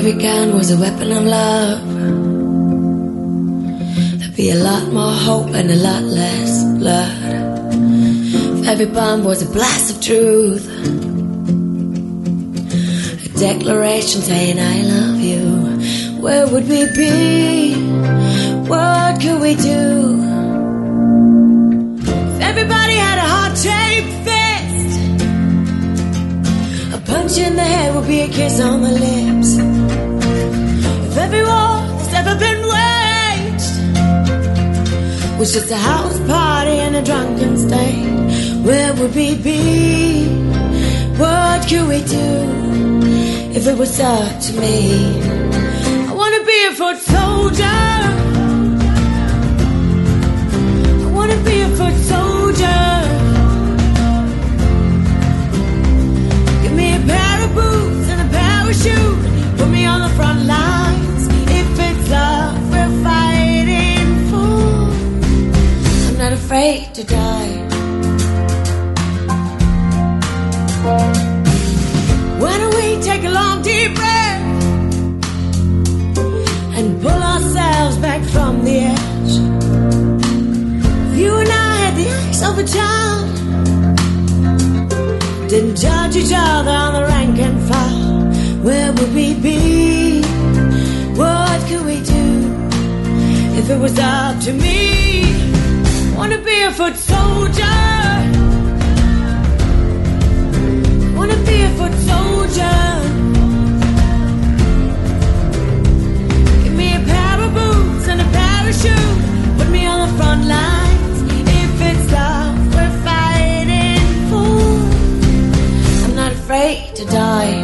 every gun was a weapon of love, there'd be a lot more hope and a lot less blood. If every bomb was a blast of truth, a declaration saying I love you, where would we be? What could we do? If everybody had a heart-shaped fist, a punch in the head would be a kiss on the lips. If every war that's ever been waged was just a house party and a drunken state, where would we be? What could we do if it was up to me? I wanna be a foot soldier, I wanna be a foot soldier. Give me a pair of boots and a parachute, put me on the front lines. If it's love we're fighting for, I'm not afraid to die. Why don't we take a long deep breath and pull ourselves back from the edge? If you and I had the eyes of a child, didn't judge each other on the rank and file, where would we be? What could we do if it was up to me? I wanna be a foot soldier, I wanna be a foot soldier. Give me a pair of boots and a parachute, put me on the front lines. If it's love we're fighting for, I'm not afraid to die.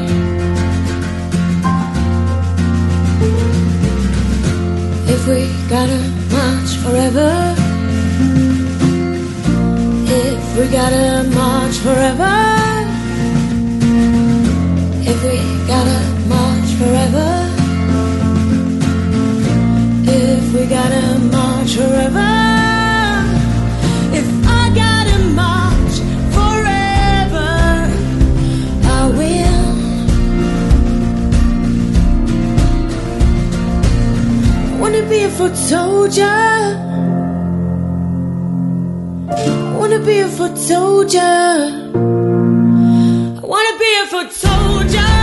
If we gotta march forever, if we gotta march forever, if we gotta march forever, if we gotta march forever, if I gotta march forever, I will. I wanna be a foot soldier, I wanna be a foot soldier, I wanna be a foot soldier.